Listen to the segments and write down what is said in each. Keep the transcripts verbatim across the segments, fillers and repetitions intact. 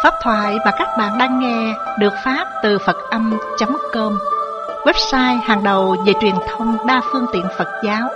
Pháp thoại mà các bạn đang nghe được phát từ Phật Âm chấm com, website hàng đầu về truyền thông đa phương tiện Phật giáo.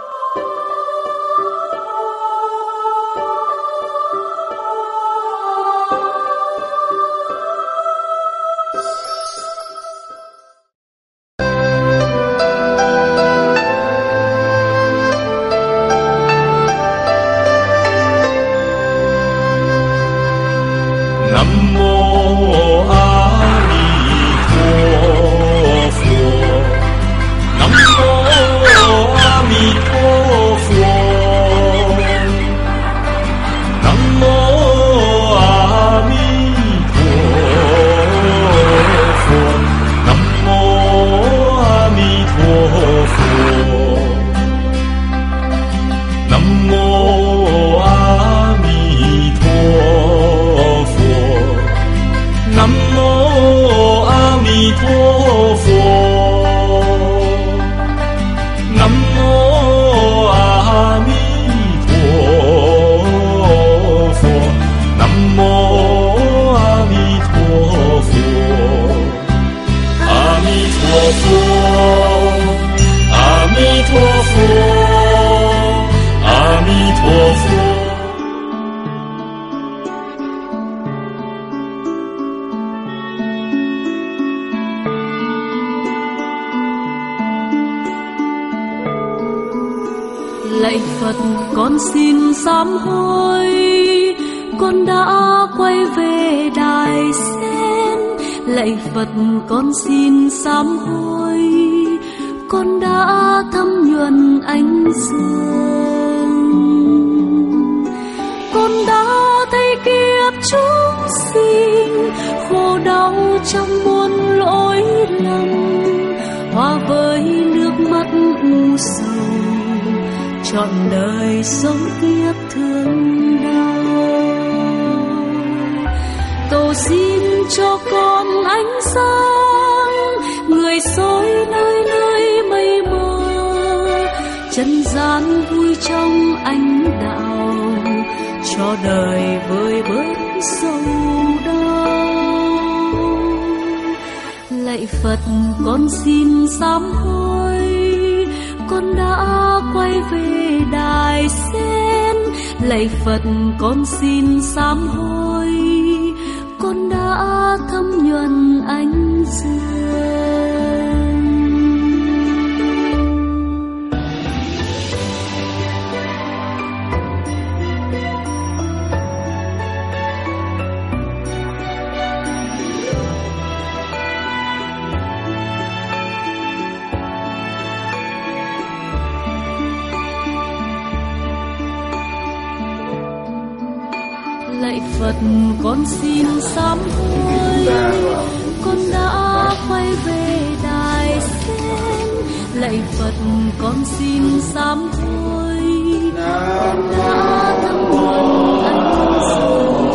Lạy Phật, con xin sám hối, con đã quay về đài sen. Lạy Phật, con xin sám hối, con đã thấm nhuần ánh dương. Con đã thấy kiếp chúng sinh khổ đau trong muôn lỗi lầm, hòa với nước mắt u sầu, trọn đời sống kiếp thương đau. Cầu xin cho con ánh sáng, người soi nơi nơi mây mờ, chân gian vui trong ánh đạo, cho đời vơi bớt sầu đau. Lạy Phật, con xin sám hối, con đã quay về đài sen. Lạy Phật, con xin sám hối, con đã thấm nhuần ánh dương. Lạy Phật, con xin sám hối, con đã quay về đài sen. Lạy Phật, con xin sám hối, con đã thấm nhuần ánh dương.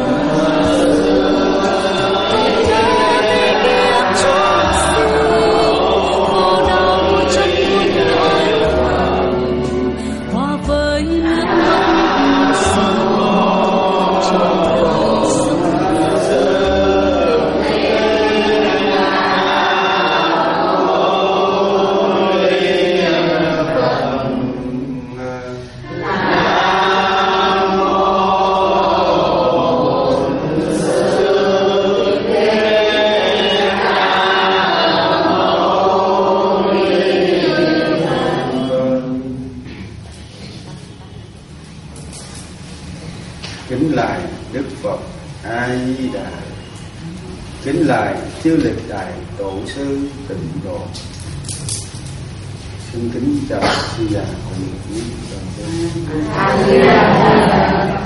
Kính lạy Đức Phật A Di Đà. Kính lạy chư Lịch Đại Tổ sư Tịnh Độ. Xin kính chào sư già cùng quý toàn thể.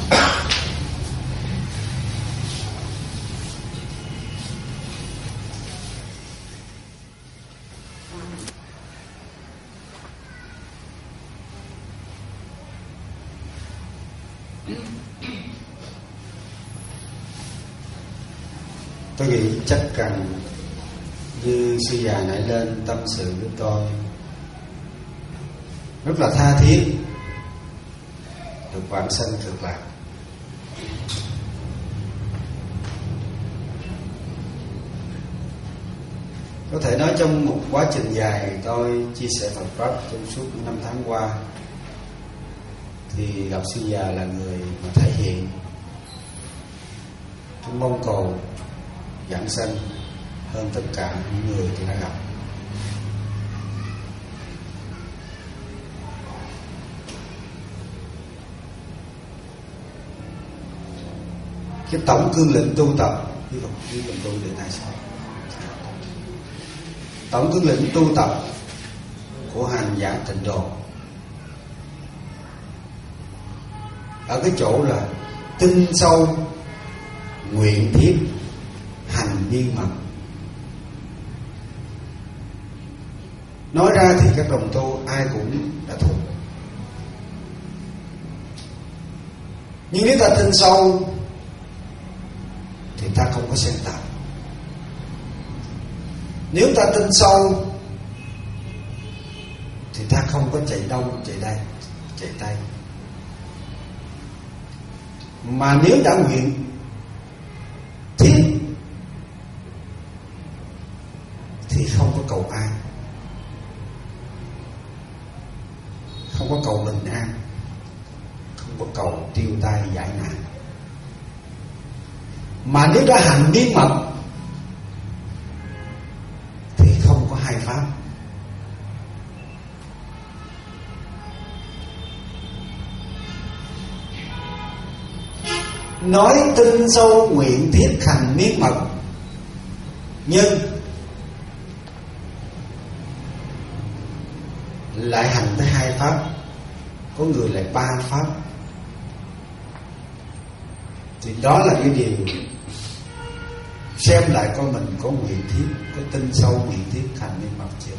Tôi nghĩ chắc cần như sư già nãy lên tâm sự với tôi rất là tha thiết, được vãng sanh cực lạc. Có thể nói trong một quá trình dài tôi chia sẻ Phật Pháp trong suốt những năm tháng qua, thì gặp Sư Già là người mà thể hiện cái mong cầu giảng sanh hơn tất cả những người tôi đã gặp. Cái tổng cương lĩnh tu tập, quý Phật quý Phật tu để tại sao? Tổng cương lĩnh tu tập của hành giả Tịnh Độ ở cái chỗ là tinh sâu, nguyện thiết, hành viên mật. Nói ra thì các đồng tu ai cũng đã thuộc, nhưng nếu ta tinh sâu thì ta không có xen tạp. Nếu ta tinh sâu thì ta không có chạy đông, chạy đây, chạy tây. Mà nếu đã nguyện thiết thì không có cầu an, không có cầu bình an, không có cầu tiêu tai giải nạn. Mà nếu đã hành bí mật thì không có hai pháp. Nói tinh sâu nguyện thiết hành miết mật, nhưng lại hành tới hai pháp, có người lại ba pháp, thì đó là cái điều xem lại coi mình có nguyện thiết, có tinh sâu nguyện thiết hành miết mật chưa.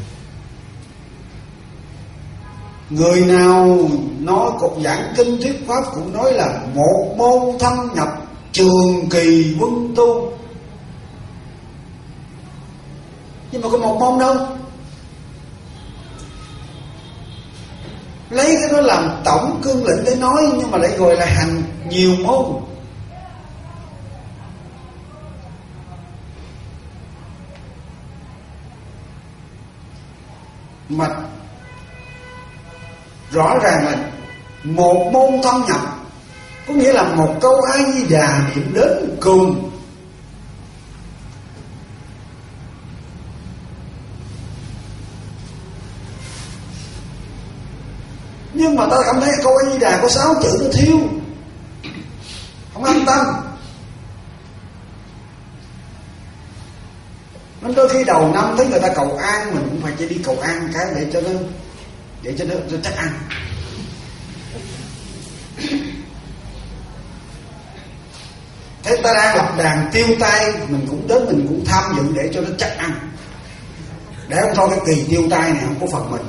Người nào nói cục giảng kinh thuyết pháp cũng nói là một môn thâm nhập trường kỳ quân tu, nhưng mà có một môn đâu. Lấy cái đó làm tổng cương lĩnh để nói, nhưng mà lại gọi là hành nhiều môn. Mà rõ ràng là một môn thâm nhập, có nghĩa là một câu A Di Đà niệm đến cùng. Nhưng mà ta cảm thấy câu A Di Đà có sáu chữ nó thiếu, không an tâm. Nên đôi khi đầu năm thấy người ta cầu an, mình cũng phải chỉ đi cầu an cái để cho nó để cho nó cho chắc ăn. Thế ta đang lập đàn tiêu tai, mình cũng đến mình cũng tham dự để cho nó chắc ăn, để không thôi cái kỳ tiêu tai này không có phần mình.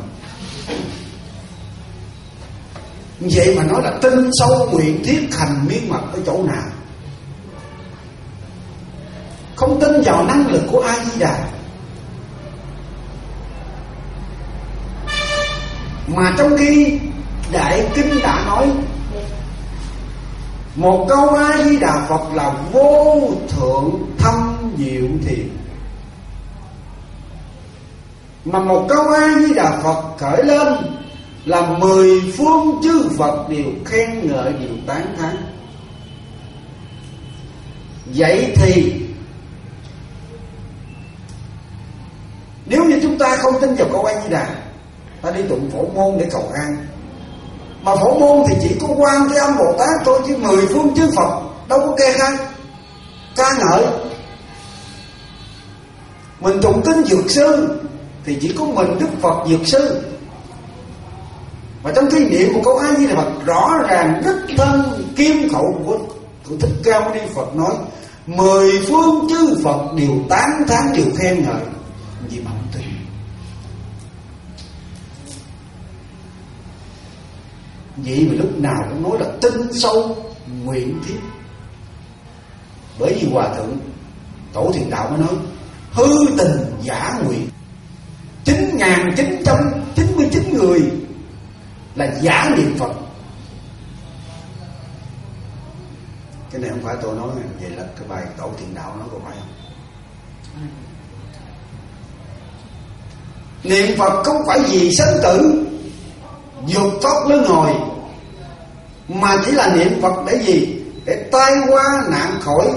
Vậy mà nói là tinh sâu nguyện thiết hành miết mật ở chỗ nào? Không tin vào năng lực của A Di Đà. Mà trong khi Đại Kinh đã nói một câu A Di Đà Phật là vô thượng thâm diệu thiền, mà một câu A Di Đà Phật khởi lên là mười phương chư Phật đều khen ngợi, đều tán thán. Vậy thì nếu như chúng ta không tin vào câu A Di Đà, ta đi tụng Phổ Môn để cầu an, mà Phổ Môn thì chỉ có Quan Thế Âm Bồ Tát thôi, chứ mười phương chư Phật đâu có kê khai ca ngợi. Mình tụng kinh Dược Sư thì chỉ có mình Đức Phật Dược Sư, và trong khi niệm một câu A Di Đà Phật rõ ràng rất thân kim khẩu của, của Thích Ca Mâu Ni Phật nói mười phương chư Phật đều tán thán, đều khen ngợi. Gì mà không tin? Vậy mà lúc nào cũng nói là tinh sâu nguyện thiết. Bởi vì Hòa Thượng Tổ Thiền Đạo mới nói hư tình giả nguyện. Chín ngàn chín trăm chín mươi chín người là giả niệm Phật. Cái này không phải tôi nói, vậy là cái bài Tổ Thiền Đạo nói có phải không? Niệm Phật không phải vì生tử vượt thoát luân hồi, mà chỉ là niệm Phật để gì? Để tai qua nạn khỏi,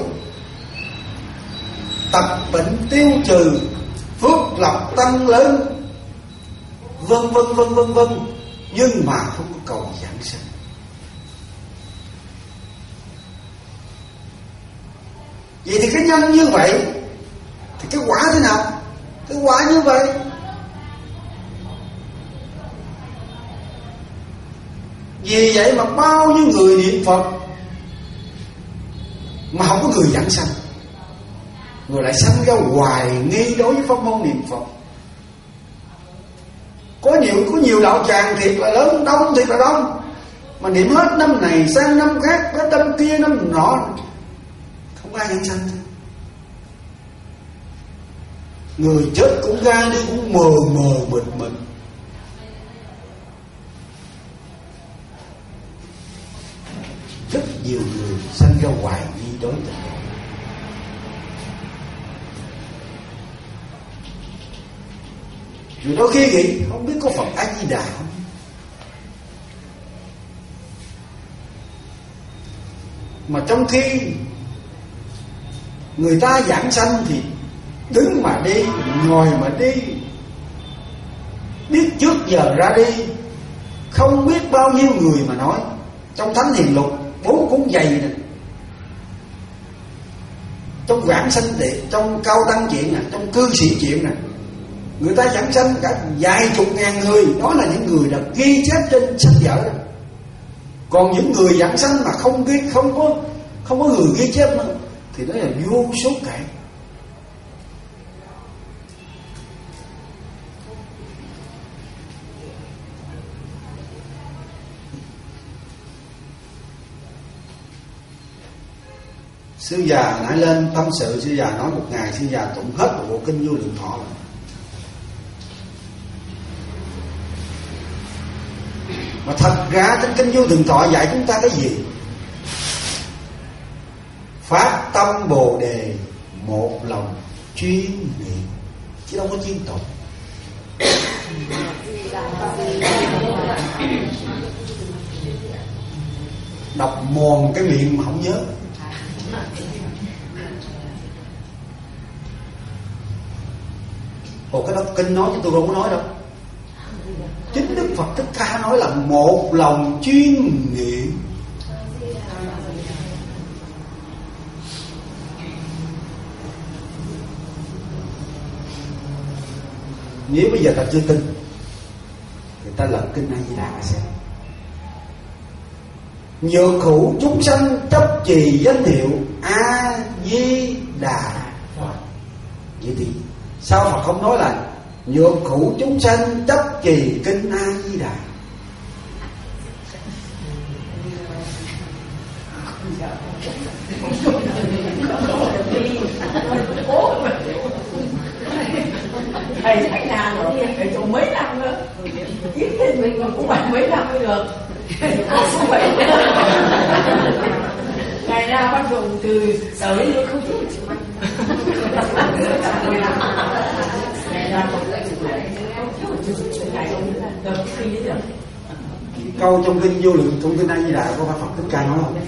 tật bệnh tiêu trừ, phước lộc tăng lớn, vân vân vân vân vân. Nhưng mà không có cầu giảng sanh. Vậy thì cái nhân như vậy thì cái quả thế nào? Cái quả như vậy. Vì vậy mà bao nhiêu người niệm Phật mà không có người giảng sanh, người lại sanh ra hoài nghi đối với pháp môn niệm Phật. Có nhiều có nhiều đạo tràng thiệt là lớn, đông thiệt là đông, mà niệm hết năm này sang năm khác, hết năm kia năm nọ, không ai giảng sanh. Người chết cũng ra đi cũng mờ mờ mịt mịt. Rất nhiều người sanh ra hoài nghi đối tượng. Rồi đôi khi nghĩ không biết có Phật A Di Đà không. Mà trong khi người ta giảng sanh thì đứng mà đi, ngồi mà đi, biết trước giờ ra đi, không biết bao nhiêu người mà nói. Trong Thánh Hiền Lục bốn cuốn dày này, trong Quảng Sanh Địa, trong Cao Tăng Chuyện này, trong Cư Sĩ Chuyện này, người ta giảng sanh cả vài chục ngàn người. Đó là những người đã ghi chép trên sách vở đó. Còn những người giảng sanh mà không ghi, không có không có người ghi chép nữa thì đó là vô số kể. Sư già nãy lên tâm sự, sư già nói một ngày sư già tụng hết một bộ kinh Vô Lượng Thọ rồi. Mà thật ra trong kinh Vô Lượng Thọ dạy chúng ta cái gì? Phát tâm Bồ Đề, một lòng chuyên niệm, chứ đâu có chuyên tụng. Đọc mòn cái miệng mà không nhớ. Ồ, cái đó kinh nói chứ tôi đâu có nói đâu. Chính Đức Phật Thích Ca nói là một lòng chuyên niệm. Nếu bây giờ ta chưa tin thì ta lật kinh A Di Đà xem. Nhược hữu chúng sanh chấp trì danh hiệu A Di Đà Phật. Vậy thì sao Phật không nói là nhược hữu chúng sanh chấp trì kinh A Di Đà? Thầy thầy nhà rồi, thầy trồng mấy năm nữa, kiếm thêm mình cũng phải mấy năm mới được. Ngày ra bắt đầu từ tới nó không chút. Câu trong kinh Vô Lượng, trong kinh A Di Đà có phải Phật Thích Ca nói không?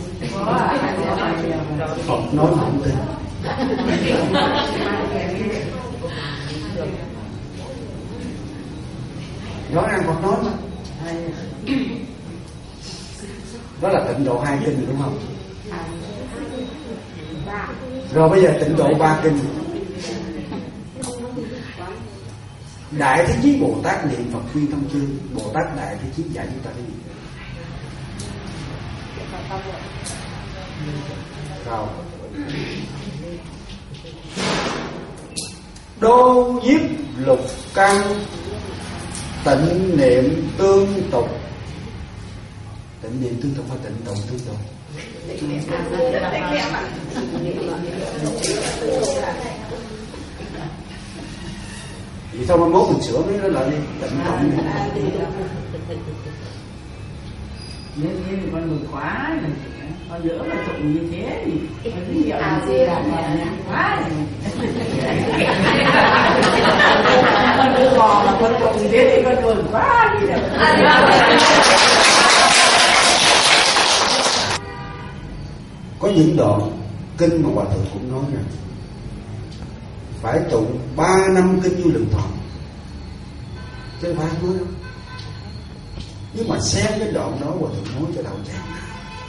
Phật nói mà không tin. Rõ ràng Phật nói mà. Đó là tịnh độ hai kinh đúng không? Rồi bây giờ tịnh độ ba kinh. Đại Thế Chí Bồ Tát niệm Phật khuyên thông chương. Bồ Tát Đại Thế Chí dạy chúng ta cái gì? Rồi. Đô nhiếp lục căn, tịnh niệm tương tục. Tịnh niệm tương tục hay tịnh tụng tương tục? Vì sao mai mốt mình sửa mấy cái lại đi tịnh tụng? Nếu như con người quá ở giữa mà tụng như thế thì ví dụ là gì là nhàn quá con đưa bò mà con tụng như thế thì con buồn quá đi được. Có những đoạn kinh mà Hòa Thượng cũng nói rằng phải tụng ba năm kinh Du Lượng Thọ, chứ không phải nói đâu. Nhưng mà xem cái đoạn đó Hòa Thượng nói cho đạo tràng nào.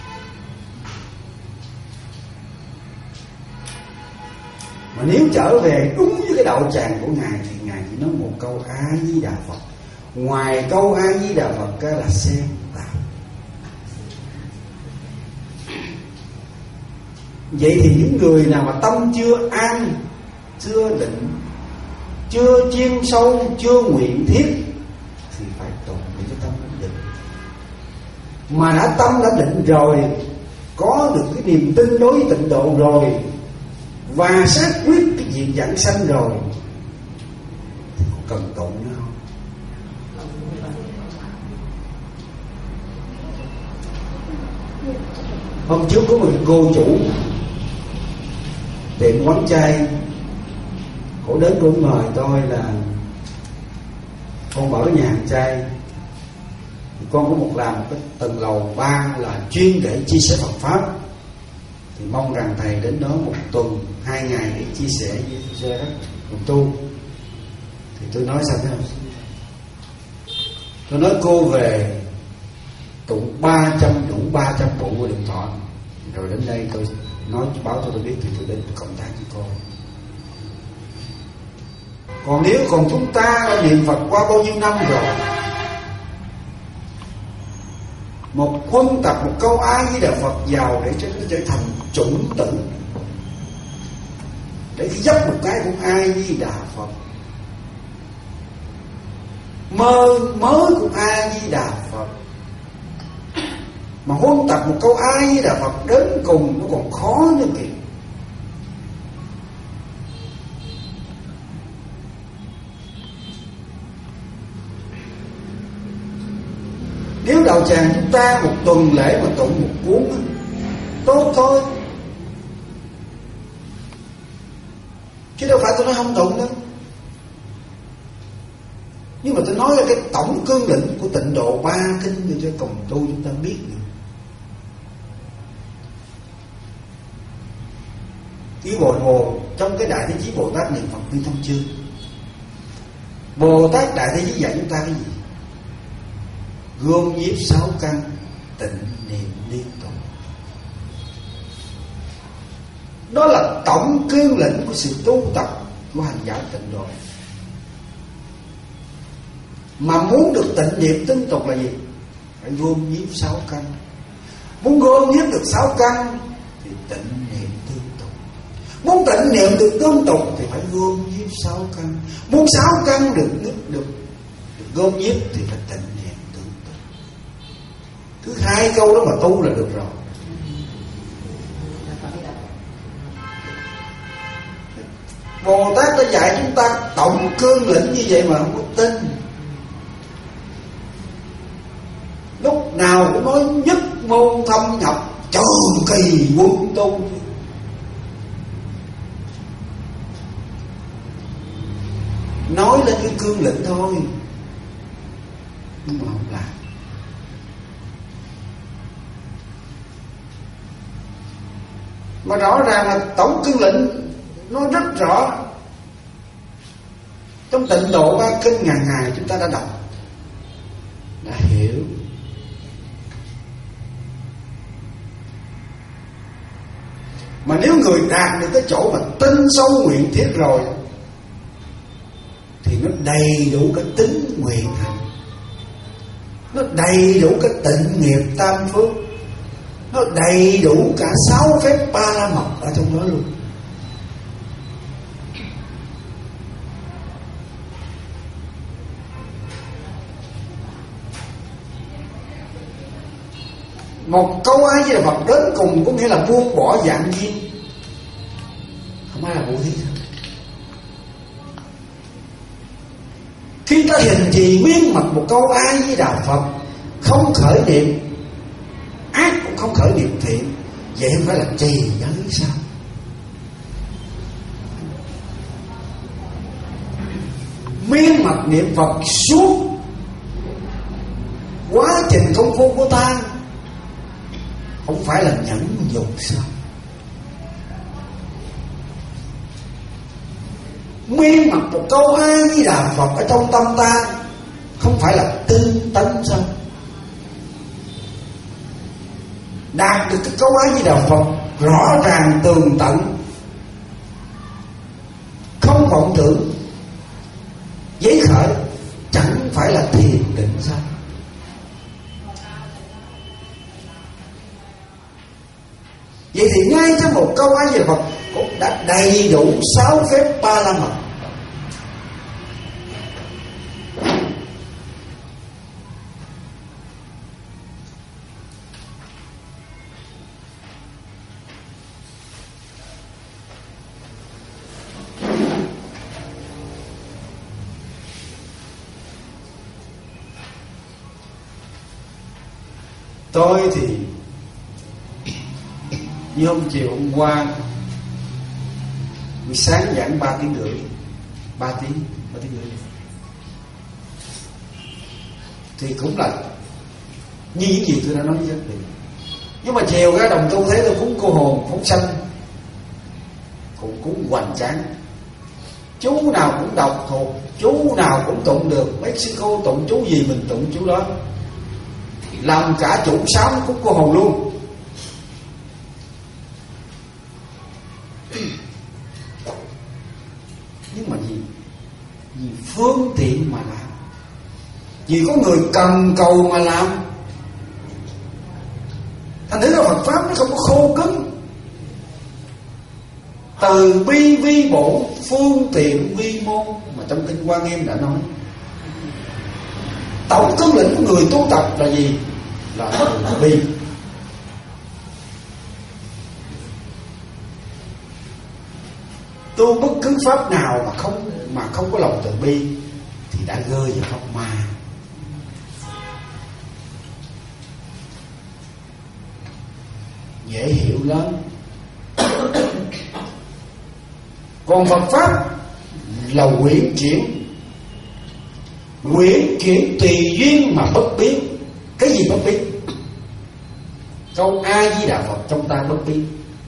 Mà nếu trở về đúng với cái đạo tràng của Ngài thì Ngài chỉ nói một câu A Di Đà Phật. Ngoài câu A Di Đà Phật cái là xem tạp. Vậy thì những người nào mà tâm chưa an, chưa định, chưa chuyên sâu, chưa nguyện thiết thì phải tụng để cho tâm định. Mà đã tâm đã định rồi, có được cái niềm tin đối với tịnh độ rồi, và xác quyết cái việc giảng sanh rồi thì không cần tụng nữa không? Hôm trước có một cô chủ tiệm quán chay, cổ đến cũng mời tôi là con mở nhà hàng chay, con có một làm một cái tầng lầu ba là chuyên để chia sẻ Phật pháp, thì mong rằng thầy đến đó một tuần hai ngày để chia sẻ với tôi đó cùng tu. Thì tôi nói sao thế không? Tôi nói cô về tụng ba trăm đủ ba trăm bộ của điện thoại, rồi đến đây tôi nói báo cho tôi biết thì tôi đến tôi cộng tác với cô. Còn nếu còn chúng ta đã niệm Phật qua bao nhiêu năm rồi, một huân tập một câu A Di Đà Phật vào để cho nó trở thành chủng tử, để khi dấp một cái cũng A Di Đà Phật, mơ mới cũng A Di Đà Phật, mà huân tập một câu A Di Đà Phật đến cùng nó còn khó nữa kìa. Nếu đạo tràng chúng ta một tuần lễ mà tụng một cuốn tốt thôi, chứ đâu phải tôi nói không tụng đâu. Nhưng mà tôi nói là cái tổng cương lĩnh của tịnh độ ba kinh để cho cùng tu chúng ta biết được. Ý Bồ Hồ trong cái Đại Thế Chí Bồ Tát niệm Phật Liên Thông Chương, Bồ Tát Đại Thế Chí dạy chúng ta cái gì? Gom nhiếp sáu căn, tịnh niệm liên tục. Đó là tổng cương lĩnh của sự tu tập của hành giả tịnh độ. Mà muốn được tịnh niệm liên tục là gì? Phải gom nhiếp sáu căn. Muốn gom nhiếp được sáu căn thì tịnh niệm tương tục. Muốn tịnh niệm được tương tục thì phải gom nhiếp sáu căn. Muốn sáu căn được được được, được gom nhiếp thì phải tịnh niệm tương tục. Cứ hai câu đó mà tu là được rồi. Bồ Tát đã dạy chúng ta tổng cương lĩnh như vậy mà không có tin. Lúc nào cũng nói nhất môn thâm nhập, trường kỳ quân tu. Nói lên cái cương lĩnh thôi, nhưng mà không làm. Mà rõ ràng là tổng cương lĩnh nó rất rõ. Trong tịnh độ ba kinh ngàn ngày chúng ta đã đọc, đã hiểu. Mà nếu người đạt được cái chỗ mà tin sâu nguyện thiết rồi thì nó đầy đủ cái tính nguyện hành, nó đầy đủ cái tịnh nghiệp tam phước, nó đầy đủ cả sáu phép ba la mật ở trong đó luôn. Một câu A Di Đà Phật đến cùng có nghĩa là buông bỏ dạng duyên, không ai là vô thí. Khi ta hình trì nguyên mật một câu A Di Đà Phật, không khởi niệm ác cũng không khởi niệm thiện, Vậy không phải là trì giới sao? Miên mật niệm Phật suốt quá trình công phu của ta không phải là nhẫn nhục sao? Miên mật một câu A Di Đà Phật ở trong tâm ta không phải là tinh tấn sao? Đạt được cái câu A Di Đà Phật rõ ràng tường tận, không vọng tưởng, giấy khởi, chẳng phải là thiền định sao? Vậy thì ngay trong một câu A Di Đà Phật cũng đã đầy đủ sáu phép ba la mật. Tôi thì như hôm chiều hôm qua, buổi sáng giảng ba tiếng rưỡi, ba tiếng, ba tiếng rưỡi, thì cũng là như những gì tôi đã nói với các vị. Nhưng mà chiều ra đồng tu thấy tôi cúng cô hồn phóng sanh, cũng cúng hoành tráng, chú nào cũng đọc thuộc, chú nào cũng tụng được. Mấy sư cô tụng chú gì mình tụng chú đó, làm cả chủ sám cúng cô hồn luôn. Nhưng mà gì? Vì phương tiện mà làm, vì có người cần cầu mà làm. Thành thử là Phật Pháp nó không có khô cứng. Từ bi vi bổn, phương tiện vi môn, mà trong kinh Hoa Nghiêm đã nói. Tổng cương lĩnh của người tu tập là gì? Là từ bi. Tu bất cứ pháp nào mà không mà không có lòng từ bi thì đã rơi vào pháp ma. Dễ hiểu lắm. Còn Phật Pháp là quyển chuyển, quyển chuyển tùy duyên mà bất biến. Cái gì bất biến? Câu A Di Đà Phật trong ta bất biến.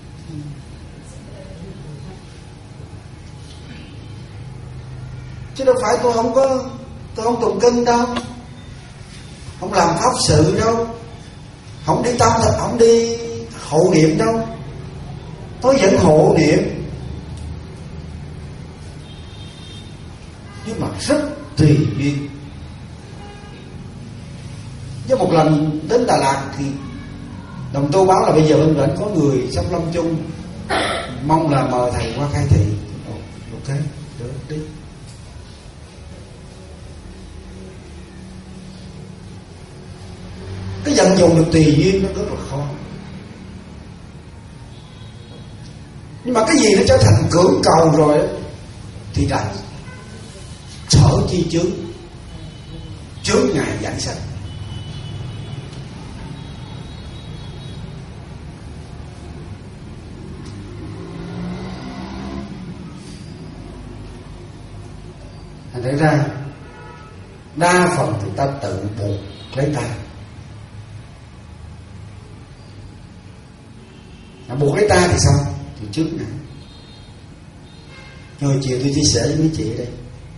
Chứ đâu phải tôi không có, tôi không tụng kinh đâu, không làm pháp sự đâu, không đi tâm thật, không đi hộ niệm đâu. Tôi vẫn hộ niệm, nhưng mà rất tùy duyên. Với một lần đến Đà Lạt thì đồng tu báo là bây giờ bên bệnh có người sắp lâm chung, mong là mời thầy qua khai thị. Ok, được đi. Cái vận dụng được tùy duyên nó rất là khó. Nhưng mà cái gì nó trở thành cưỡng cầu rồi thì đã sở chi chướng, chướng ngại giảng sanh. Thành ra ra đa phần thì ta tự buộc lấy ta. Mà buộc lấy ta thì sao? Thì trước nè, rồi chiều tôi chia sẻ với mấy chị đây.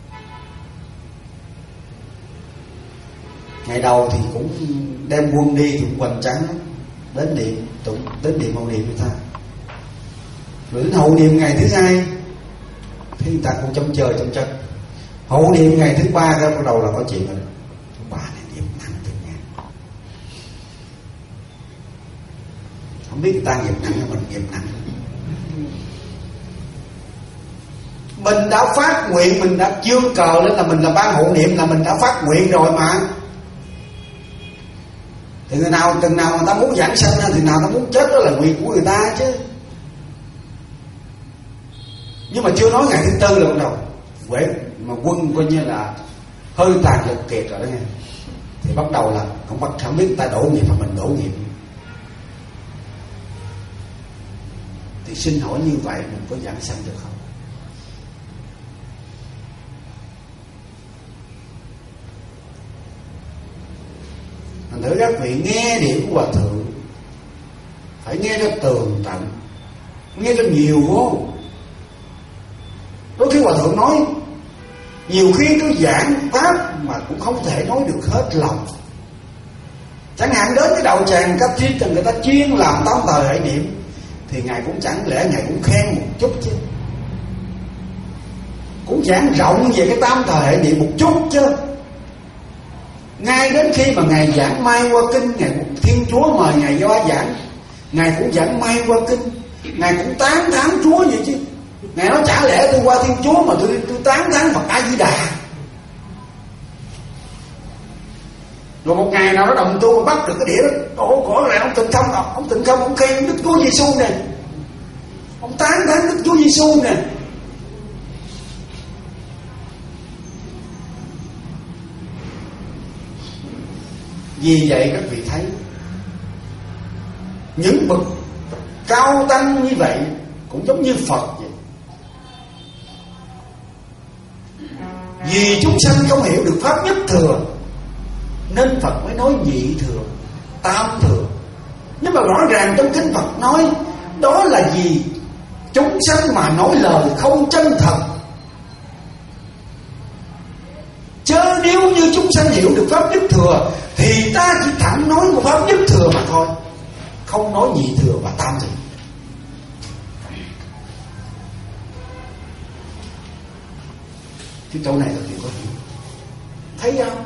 Ngày đầu thì cũng đem quân đi thì cũng hoành tráng lắm, đến điện tụng, đến điện hậu niệm người ta. Rồi đến hậu niệm ngày thứ hai thì người ta cũng trong trời trong chân. Hậu niệm ngày thứ ba ra bắt đầu là có chuyện rồi. Bà này niệm nặng từng ngày, không biết người ta nghiệp nặng hay mình nghiệp nặng. Mình đã phát nguyện, mình đã chương cờ lên là mình là ban hộ niệm, là mình đã phát nguyện rồi mà. Thì người nào từng nào người ta muốn giảng sanh, thì nào ta muốn chết đó là nguyện của người ta chứ. Nhưng mà chưa nói ngày thứ tư là bắt đầu quệ mà quân coi như là hơi tàn lực kiệt rồi đó nghe. Thì bắt đầu là không bắt, không biết người ta đổ nghiệp mà mình đổ nghiệp. Thì xin hỏi như vậy mình có giảng sanh được không? Thành thử các vị nghe điểm của Hòa Thượng phải nghe cho tường tận, nghe cho nhiều vô. Đôi khi Hòa Thượng nói nhiều khi tôi giảng pháp mà cũng không thể nói được hết lòng. Chẳng hạn đến cái đạo tràng cấp tri tình người ta chuyên làm tam thời hệ niệm, thì Ngài cũng chẳng lẽ Ngài cũng khen một chút chứ, cũng giảng rộng về cái tam thời hệ niệm một chút chứ. Ngay đến khi mà Ngài giảng Mai Hoa Kinh, Ngài cũng, Thiên Chúa mời Ngài do giảng, Ngài cũng giảng Mai Hoa Kinh, Ngài cũng tán thán Chúa vậy chứ. Ngài nói chả lẽ tôi qua Thiên Chúa mà tôi, tôi tán thán Phật A Di Đà. Rồi một ngày nào đó đồng tu bắt được cái đĩa đó, ồ rõ ràng ông Tịnh Không, ông Tịnh Không ông khen Đức Chúa Giêsu nè, ông tán thán Đức Chúa Giêsu nè. Vì vậy các vị thấy những bậc cao tăng như vậy cũng giống như Phật vậy. Vì chúng sanh không hiểu được pháp nhất thừa nên Phật mới nói nhị thừa, tam thừa. Nhưng mà rõ ràng trong kinh Phật nói đó là gì? Chúng sanh mà nói lời không chân thật. Chớ nếu như chúng sanh hiểu được pháp nhất thừa thì ta chỉ thẳng nói một pháp nhất thừa mà thôi, không nói nhị thừa và tam thừa. Cái chỗ này là điều có hiểu, thấy không?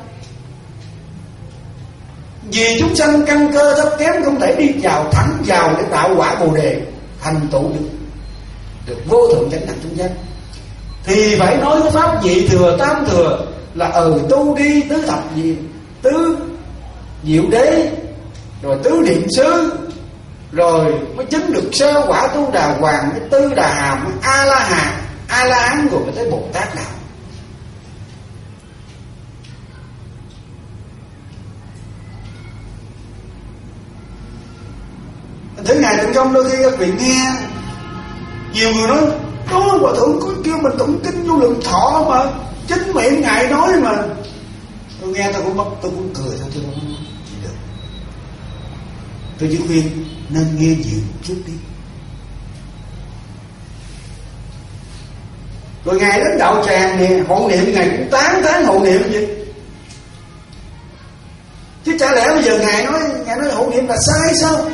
Vì chúng sanh căn cơ thấp kém không thể đi vào thẳng vào để tạo quả Bồ Đề, thành tựu được được vô thượng chánh đẳng chánh giác, thì phải nói cái pháp nhị thừa tam thừa là ở ừ, tu đi tứ thập gì tứ diệu đế, rồi tứ niệm xứ, rồi mới chứng được sơ quả tu đà hoàng, cái tư đà hàm, cái a la hàm, a la hán, rồi mới tới Bồ Tát đạo. Thế Ngài Tịnh Không đôi khi các vị nghe nhiều người nói đó Hòa Thượng có kêu mình tụng kinh vô lượng thọ mà chính miệng Ngài nói mà. Tôi nghe tôi cũng mất, tôi cũng cười thôi, tôi không nói gì được. Tôi chỉ khuyên nên nghe nhiều một chút đi. Rồi Ngài đến đạo tràng nè, hộ niệm Ngài cũng tán tán hộ niệm vậy. Chứ chả lẽ bây giờ Ngài nói Ngài nói hộ niệm là sai sao?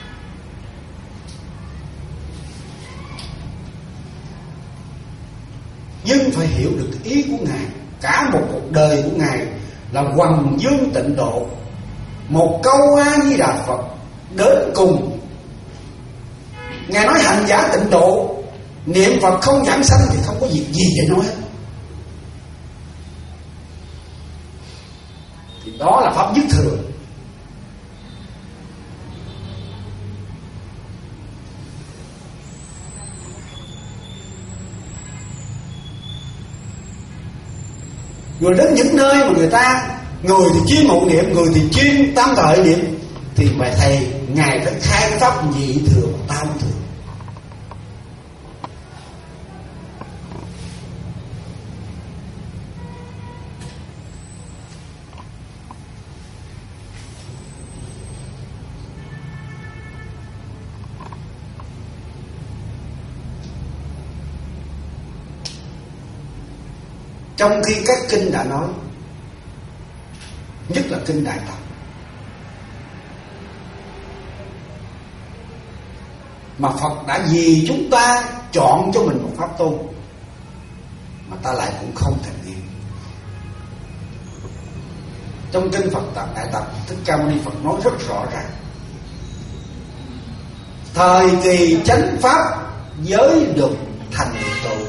Nhưng phải hiểu được ý của Ngài. Cả một cuộc đời của Ngài là hoằng dương tịnh độ, một câu A Di Đà Phật đến cùng. Ngài nói hành giả tịnh độ, niệm Phật không giảng sanh thì không có việc gì để nói hết. Thì đó là pháp nhất thừa. Rồi đến những nơi mà người ta, người thì chuyên hộ niệm, người thì chuyên tam thời niệm, thì mà thầy Ngài phải khai pháp nhị thừa và tam thừa. Trong khi các kinh đã nói, nhất là kinh Đại Tập, mà Phật đã vì chúng ta chọn cho mình một pháp tu mà ta lại cũng không thành niệm. Trong kinh Phật Tập Đại Tập, Thích Ca Mâu Ni Phật nói rất rõ ràng: thời kỳ chánh pháp giới được thành tựu,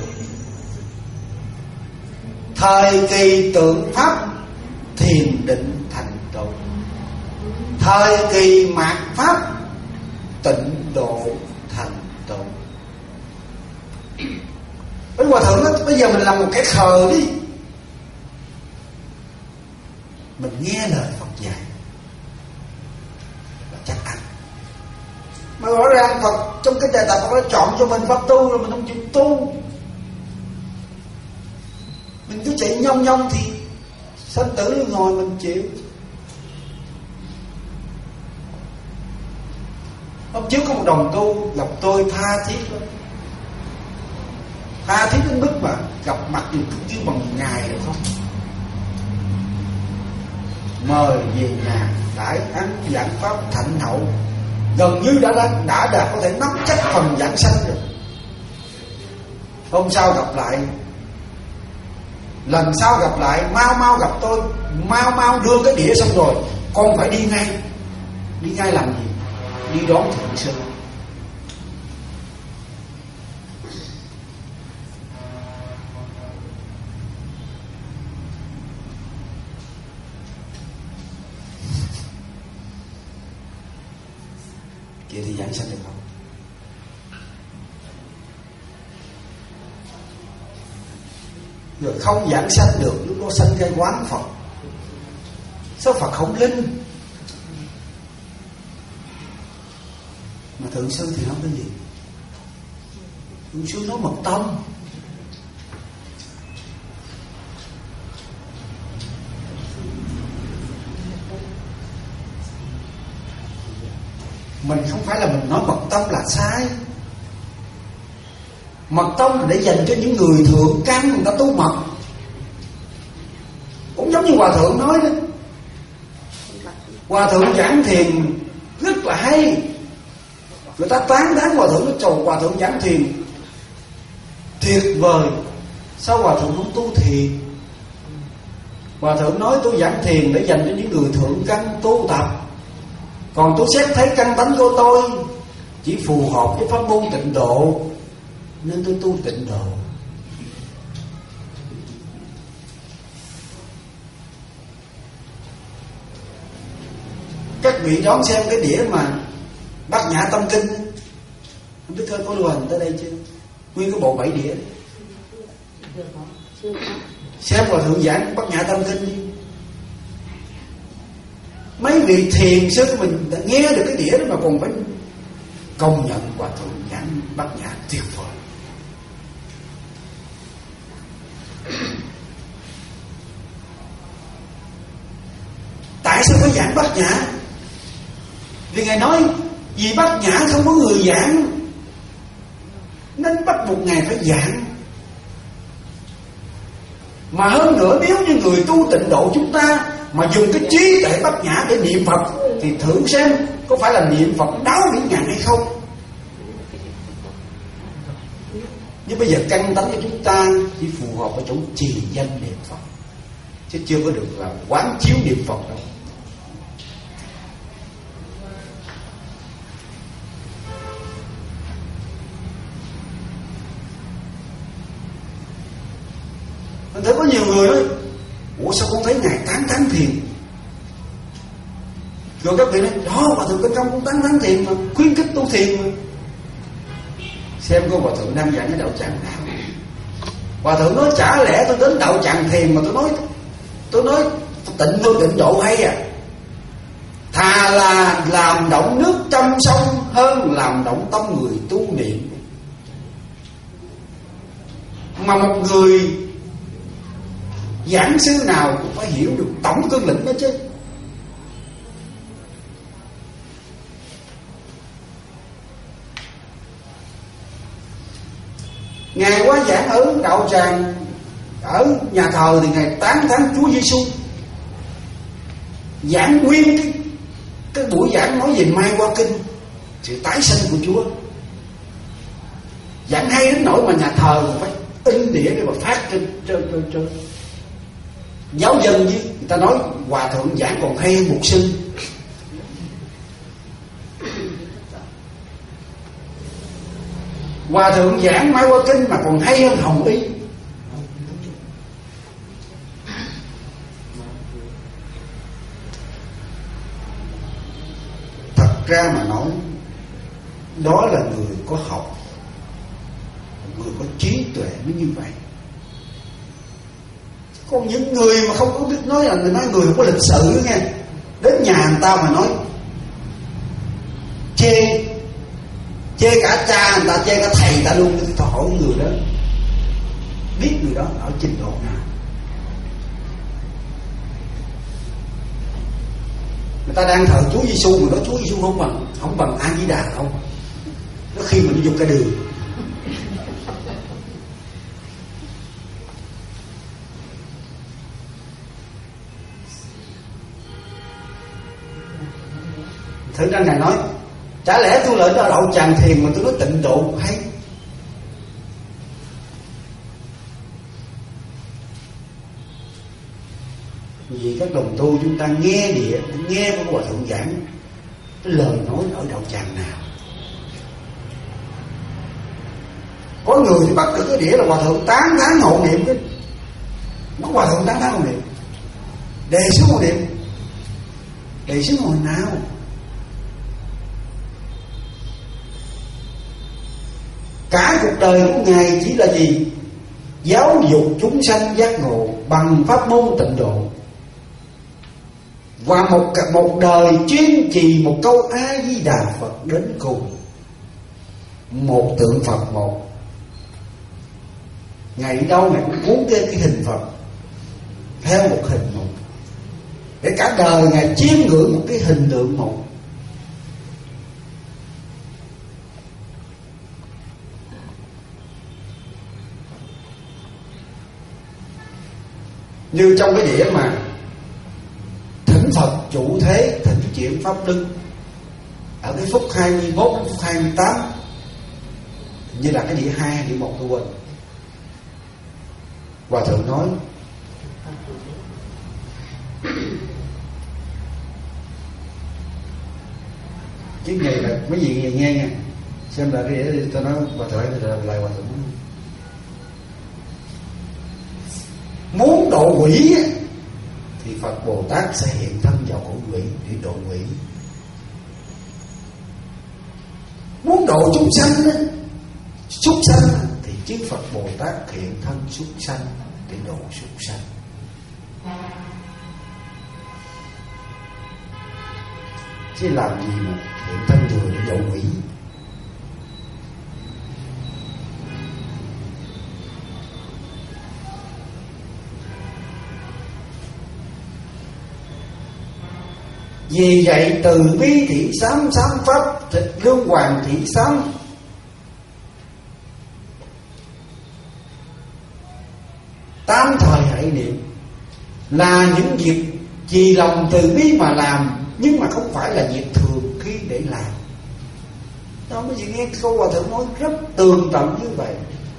thời kỳ tượng pháp thiền định thành tựu, thời kỳ mạt pháp tịnh độ thành tựu. Với Hòa Thượng đó, bây giờ mình làm một cái khờ đi, mình nghe lời Phật dạy là chắc ăn. Mà rõ ràng Phật trong cái đề tài Phật đã chọn cho mình pháp tu rồi mình không chịu tu, mình cứ chạy nhông nhông thì sanh tử luân hồi mình chịu. Hôm trước có một đồng tu gặp tôi tha thiết lắm, tha thiết đến mức mà gặp mặt thì cứ bằng ngày được không, mời về nhà đãi ăn giảng pháp thạnh hậu, gần như đã đã, đã đạt có thể nắm chắc phần giảng sanh rồi. Hôm sau gặp lại, lần sau gặp lại mau mau gặp tôi, mau mau đưa cái đĩa xong rồi con phải đi ngay. Đi ngay làm gì? Đi đón thượng sư. Vậy thì giảng sanh được không? Rồi không giảng sanh được, lúc đó sanh cái quán Phật. Sao Phật không linh? Mà thượng sư thì nói cái gì? Thượng sư nói mật tông. Mình không phải là mình nói mật tông là sai. Mật tông là để dành cho những người thượng căn người ta tu mật. Cũng giống như hòa thượng nói đó, hòa thượng giảng thiền rất là hay, người ta tán thán hòa thượng, nó chầu hòa thượng giảng thiền tuyệt vời. Sao hòa thượng không tu thiền? Hòa thượng nói tôi giảng thiền để dành cho những người thượng căn tu tập, còn tôi xét thấy căn tánh của tôi chỉ phù hợp với pháp môn tịnh độ nên tôi tu tịnh độ. Các vị đón xem cái đĩa mà Bát Nhã Tâm Kinh, không biết có lưu hành tới đây chưa? Nguyên cái bộ bảy đĩa. Xem hòa thượng giảng Bát Nhã Tâm Kinh đi. Mấy vị thiền sư mình đã nghe được cái đĩa đó mà còn phải công nhận hòa thượng giảng Bát Nhã tuyệt vời. Tại sao phải giảng Bát Nhã? Vì Ngài nói vì Bát Nhã không có người giảng nên bắt buộc Ngài phải giảng. Mà hơn nữa, nếu như người tu tịnh độ chúng ta mà dùng cái trí tuệ Bát Nhã để niệm Phật thì thử xem có phải là niệm Phật đáo miễn ngàn hay không. Nhưng bây giờ căn tánh của chúng ta chỉ phù hợp với chỗ trì danh niệm Phật, chứ chưa có được là quán chiếu niệm Phật đâu. Mình thấy có nhiều người nói ủa sao con thấy Ngài tán tán thiền? Rồi các vị nói đó, hòa thượng bên trong cũng tán tán thiền mà, khuyến khích tu thiền mà. Xem có hòa thượng đang giảng cái đạo tràng nào. Hòa thượng nói chả lẽ tôi đến đạo tràng thiền mà tôi nói Tôi nói tịnh vô tịnh độ hay à? Thà là làm động nước trong sông hơn làm động tâm người tu niệm. Mà một người giảng sư nào cũng phải hiểu được tổng cương lĩnh đó chứ. Ngài quá giảng ở đạo tràng, ở nhà thờ thì Ngài tán thán Chúa Giêsu. Giảng nguyên cái, cái buổi giảng nói về Mai Hoa Kinh, sự tái sinh của Chúa. Giảng hay đến nỗi mà nhà thờ cũng phải in đĩa để mà phát trên trên trên, trên. Giáo dân chứ người ta nói hòa thượng giảng còn hay hơn mục sư. Hòa thượng giảng Mai Hoa Kinh mà còn hay hơn Hồng Y. Thật ra mà nói, đó là người có học, người có trí tuệ mới như vậy. Còn những người mà không có biết nói là người nói người không có lịch sự nghe, đến nhà người ta mà nói chê chê cả cha người ta, chê cả thầy người ta luôn. Tôi hỏi người đó, biết người đó ở trình độ nào? Người ta đang thờ Chúa Giêsu, người đó Chúa Giêsu không bằng không bằng A Di Đà không. Nó khi mình đi vô cái đường, thử ra Ngài nói, chả lẽ tôi lên ở đậu tràng thiền mà tôi nói tịnh độ hay? Vì các đồng tu chúng ta nghe địa, nghe của Hòa Thượng giảng cái lời nói ở đậu tràng nào. Có người thì bật cái đĩa là Hòa Thượng tán thán hộ niệm cái, có Hòa Thượng tán thán hộ niệm, đề xuống hộ niệm, đề xuống hồi nào? Cả cuộc đời của Ngài chỉ là gì? Giáo dục chúng sanh giác ngộ bằng pháp môn tịnh độ. Và một một đời chuyên trì một câu A Di Đà Phật đến cùng. Một tượng Phật một. Ngài đi đâu Ngài cũng cuốn cái, cái hình Phật theo một hình một, để cả đời Ngài chiêm ngưỡng một cái hình tượng một. Như trong cái đĩa mà thỉnh Phật chủ thế thỉnh chuyển pháp luân ở cái phút hai mươi mốt đến phút hai mươi tám, như là cái đĩa hai đĩa một tôi quên. Hòa Thượng nói cái này là mấy vị nghe nghe nha, xem là cái đĩa đi, tôi nói Hòa Thượng lại Hòa Thượng muốn độ quỷ thì Phật Bồ Tát sẽ hiện thân vào cõi quỷ để độ quỷ. Muốn độ chúng sanh đó, súc sanh thì chư Phật Bồ Tát hiện thân súc sanh để độ súc sanh. Chứ làm gì mà hiện thân người để độ quỷ? Vì vậy từ bi thị sám sám pháp thịt lương hoàng thị sám, tám thời hãy niệm là những việc vì lòng từ bi mà làm, nhưng mà không phải là việc thường khi để làm. Đó mấy vị nghe câu Hòa Thượng nói rất tường tận như vậy.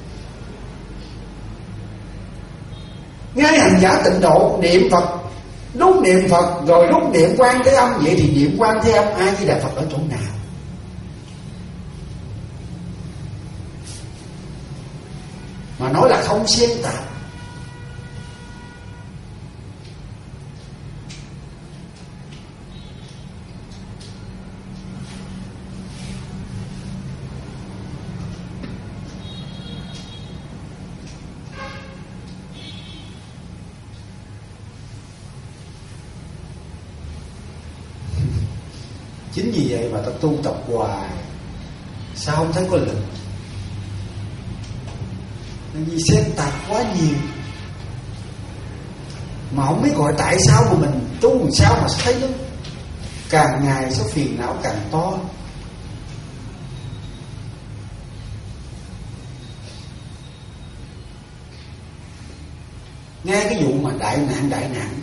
Ngay hành giả tịnh độ niệm Phật, lúc niệm Phật rồi lúc niệm Quan Thế Âm, vậy thì niệm Quan Thế Âm A Di Đà Phật ở chỗ nào? Mà nói là không xen tạp. Chính vì vậy mà ta tu tập hoài, sao không thấy có lực? Vì xen tạp quá nhiều, mà không biết gọi tại sao mà mình tu làm sao mà thấy nó càng ngày số phiền não càng to. Nghe cái vụ mà đại nạn đại nạn,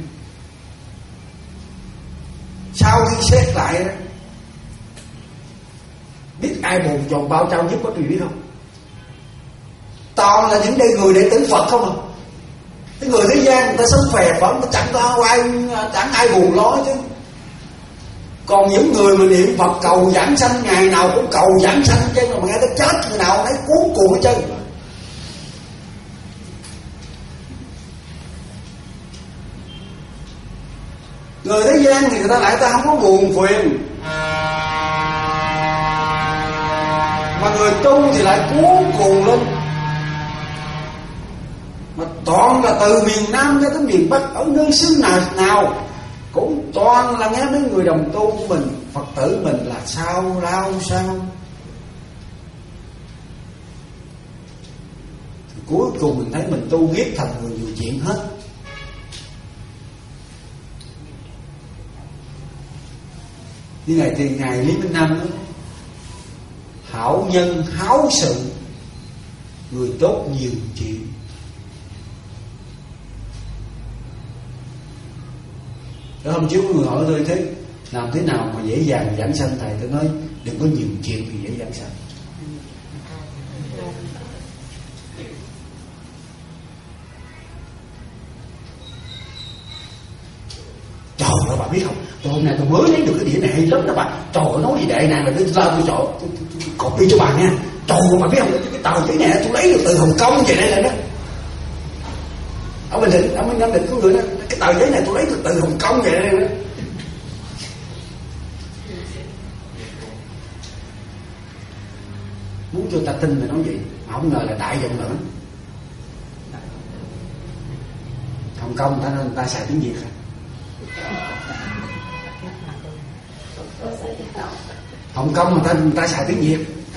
sau khi xét lại đó, biết ai buồn chồn bao trao nhất có tùy biết không? Toàn là những đây người đệ tử Phật không à. Cái người thế gian người ta sống phè phẫn, chẳng có ai, chẳng ai buồn lo chứ. Còn những người mà niệm Phật cầu giảng sanh, ngày nào cũng cầu giảng sanh chứ, mà nghe tới chết người nào thấy cuốn cuồng hết trơn. Người thế gian thì người ta lại ta không có buồn phiền, mà người tu thì lại cuốn cuồng lên. Mà toàn là từ miền Nam cho tới miền Bắc, ở nơi xứ nào nào cũng toàn là nghe đến người đồng tu của mình, Phật tử mình là sao lao sao. cuối cùng mình thấy mình tu ghét thành người nhiều chuyện hết. Như ngày thì ngày Lý Minh Nam đó, hảo nhân háo sự, người tốt nhiều chuyện. Đó, hôm trước có người hỏi tôi thế làm thế nào mà dễ dàng giảng sanh thầy? Tôi nói đừng có nhiều chuyện thì dễ giảng sanh. Trời ơi bà biết không, tôi hôm nay tôi mới lấy được cái đĩa này hay lắm đó bà. Trời ơi nói gì đệ này mà tôi lao tôi chọn tôi, tôi, tôi copy cho bà nha. Trời ơi bà biết không, cái tờ giấy này tôi lấy được từ Hồng Kông về đây là đó. Ở Bình Định, ở Bình Nam Định có người đó, cái tờ giấy này tôi lấy được từ Hồng Kông về đây đó. Muốn cho ta tin là nói gì mà không ngờ là đại dụng nữa. Hồng Kông người ta nên người ta xài tiếng Việt à? Hồng Kông người ta người ta xài tiếng Việt.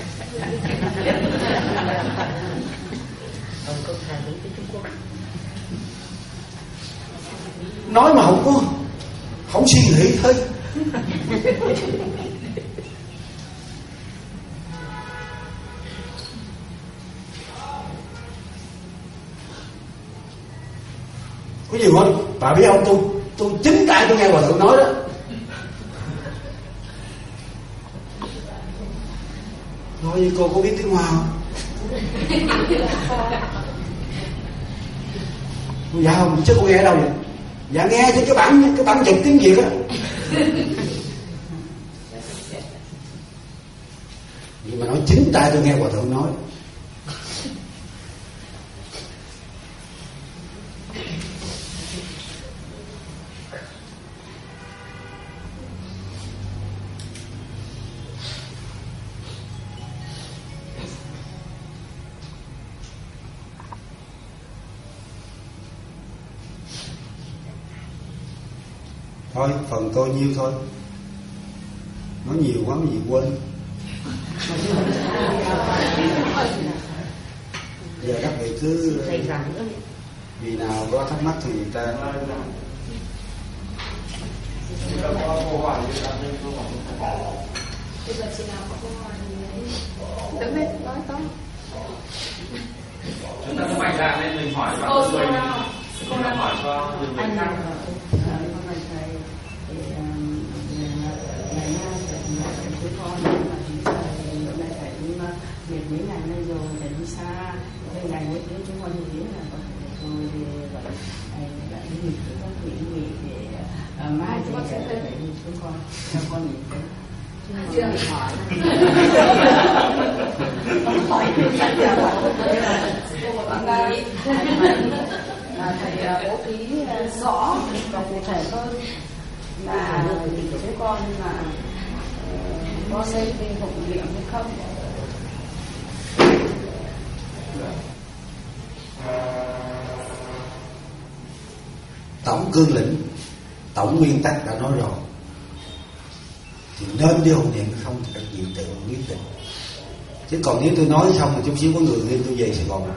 Nói mà không có không suy nghĩ thôi. Có gì không? Bà biết không, tôi tôi chính tay tôi nghe Hòa Thượng nói đó. Nói với cô có biết tiếng Hoa không? Dạ không, chứ cô nghe ở đâu vậy? Dạ nghe chứ cái bản cái bản dịch tiếng Việt á. Nhưng mà nói chính tay tôi nghe Hòa Thượng nói. Thôi phần tôi nhiêu thôi. Nói nhiều quá gì quên. Giờ các vị cứ vì nào có thắc mắc thì người ta chúng ta có mạnh dạn nên mình hỏi vào người mình không hỏi cho người khác. Việc mấy ngày nay rồi phải đi xa, mấy ngày mới đến chúng con nghĩ là có thể rồi thì vậy lại đi nghỉ chúng con nghỉ nghỉ để uh, mai thì sẽ phải đi chúng con cho con nghỉ tới. Chưa hỏi. Không hỏi thì chắc chắn là thầy bố trí rõ và cụ thể hơn là chúng con là có xây cái hộp niệm hay không. tổng cương lĩnh, tổng nguyên tắc đã nói rồi, thì nên đi hộ niệm không thì các vị tự quyết định. Chứ còn nếu tôi nói xong rồi chút xíu có người thêm tôi về Sài Gòn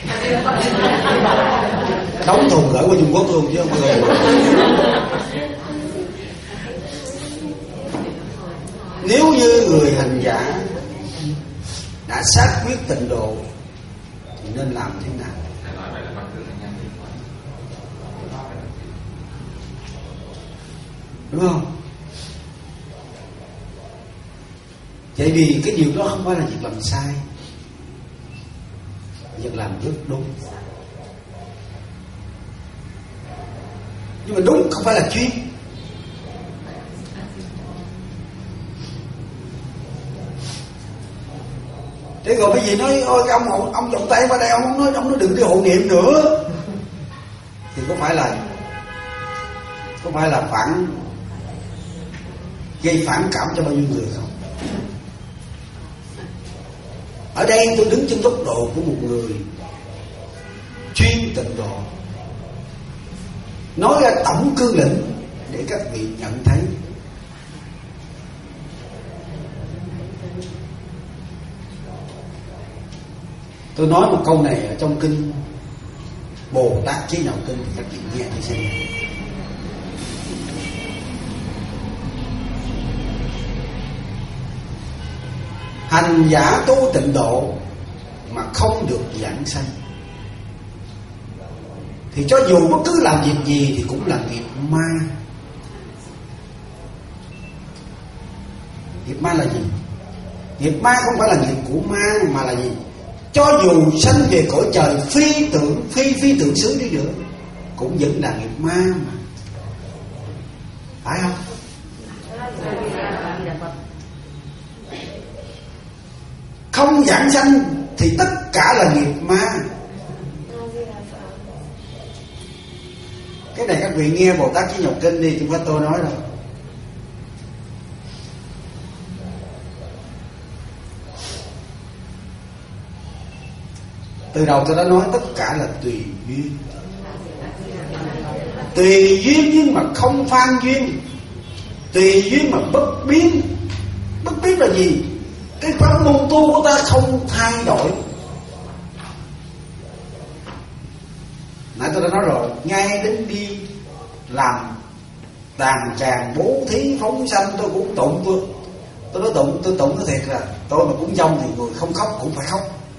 đóng thùng gửi qua Trung Quốc luôn chứ không người. Nếu như người hành giả đã xác quyết tịnh độ thì nên làm thế nào? Đúng không? Vậy vì cái điều đó không phải là việc làm sai, việc làm rất đúng. Nhưng mà đúng không phải là chuyên. Thế rồi cái gì nói ôi cái ông ông trọng tay qua đây ông nói ông nói đừng đi hộ niệm nữa thì có phải là có phải là phản gây phản cảm cho bao nhiêu người không? Ở đây tôi đứng trên góc độ của một người chuyên tịnh độ, nói ra tổng cương lĩnh để các vị nhận thấy. Tôi nói một câu này ở trong kinh Bồ Tát Chế Nhạo Kinh, các vị nghe đi xem. Hành giả tu tịnh độ mà không được giảng sanh thì cho dù bất cứ làm việc gì thì cũng là nghiệp ma. Nghiệp ma là gì? Nghiệp ma không phải là nghiệp của ma, mà là gì? Cho dù sanh về cõi trời phi tưởng phi phi tưởng xứ đi nữa cũng vẫn là nghiệp ma mà, phải không? Không giảng sanh thì tất cả là nghiệp ma. Cái này các vị nghe Bồ Tát Chế Nhạo Kinh đi, chứ không phải tôi nói đâu. Từ đầu tôi đã nói tất cả là tùy duyên. Tùy duyên nhưng mà không phan duyên. Tùy duyên mà bất biến. Bất biến là gì? Cái pháp môn tu của ta không thay đổi. Nãy tôi đã nói rồi, ngay đến đi làm đàn tràng bố thí phóng sanh tôi cũng tụng. Tôi tôi nói tụng, tôi tụng nó thiệt là tôi mà cũng dông thì người không khóc cũng phải khóc.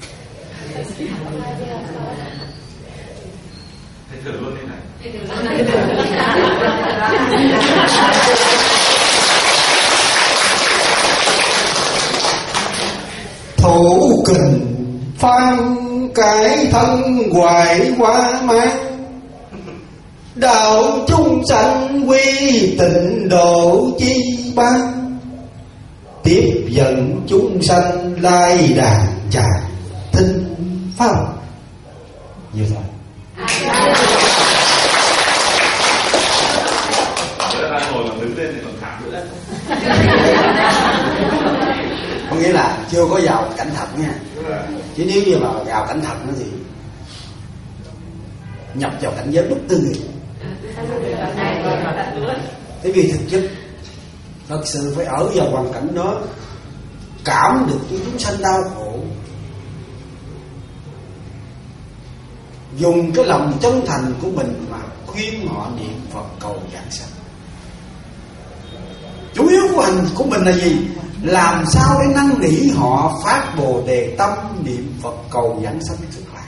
Thầy thử luôn đi này. Thủ kình phan cái thân hoài qua mang, đạo chúng sanh quy tịnh độ chi ban, tiếp dẫn chúng sanh lai đàn tràng thinh pháp. Như vậy Đang ngồi mà đứng lên thì còn thảm nữa. có nghĩa là chưa có vào cảnh thật nha. Chứ nếu như mà vào cảnh thật nó thì nhập vào cảnh giới bất tư nghị. Thế vì thực chất thật sự phải ở vào hoàn cảnh đó, cảm được cái chúng sanh đau khổ, dùng cái lòng chân thành của mình mà khuyên họ niệm Phật cầu giảng sanh. Chủ yếu của hành của mình là gì? Làm sao để năn nỉ họ phát Bồ Đề tâm niệm Phật cầu giảng sanh cực lạc.